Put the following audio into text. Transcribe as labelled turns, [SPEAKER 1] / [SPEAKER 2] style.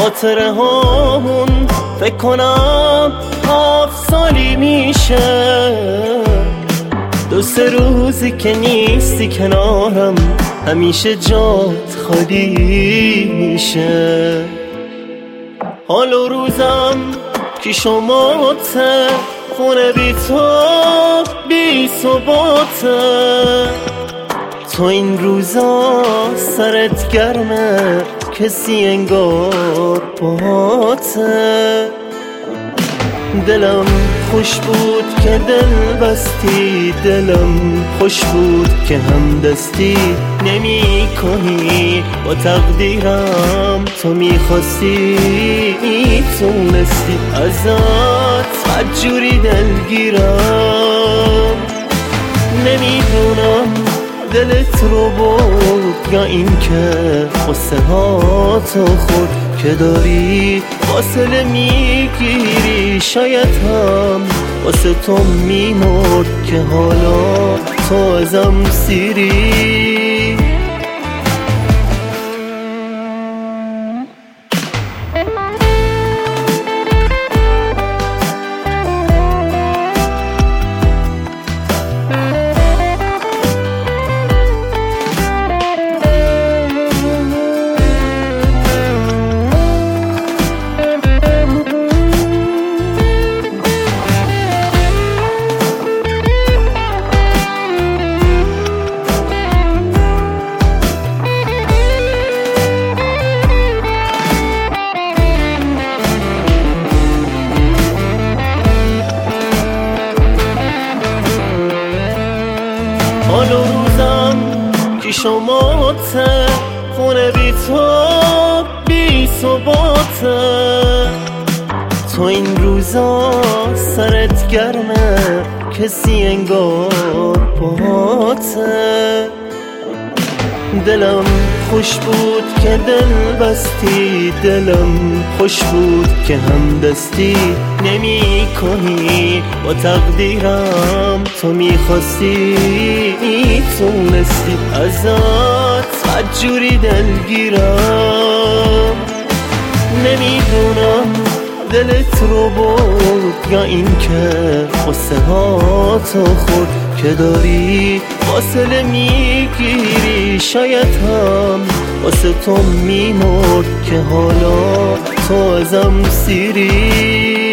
[SPEAKER 1] خاطره هامون فکر کنم 7 سالی میشه، 2-3 روزی که نیستی کنارم همیشه جات خالی میشه. حال و روزم که شماته، خونه بی تو بی ثباته، تو این روزا سرت گرمه کسی انگار باته. دلم خوش بود که دل بستی، دلم خوش بود که هم دستی نمی کنی با تقدیرم. تو میخواستی میتونستی، ازت بدجوری دلگیرم. نمیدونم دلت رو برد یا این که قصه ها تو خود که داری فاصله میگیری. شاید هم واسه تو میمرد که حالا تو ازم سیری. حال و روزم که شماته، خونه بی تو بی ثباته، تو این روزا سرت گرمه کسی انگار باته. دلم خوش بود که دل بستی، دلم خوش بود که هم دستی نمی کنی با تقدیرم. تو میخواستی میتونستی، ازت بدجوری دلگیرم. نمیدونم دلت رو برد یا این که قصه ها تو خود که داری فاصله میگیری. شاید هم واسه تو میمرد که حالا تو ازم سیری.